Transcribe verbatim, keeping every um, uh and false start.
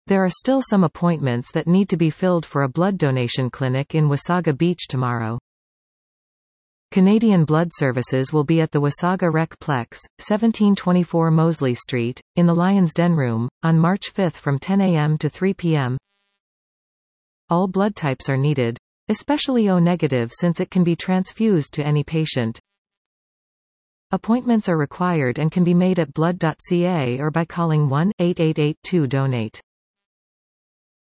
There are still some appointments that need to be filled for a blood donation clinic in Wasaga Beach tomorrow. Canadian Blood Services will be at the Wasaga Rec Plex, seventeen twenty-four Mosley Street, in the Lion's Den Room, on March fifth from ten a m to three p m All blood types are needed, especially O negative since it can be transfused to any patient. Appointments are required and can be made at blood dot c a or by calling one eight eight eight two donate.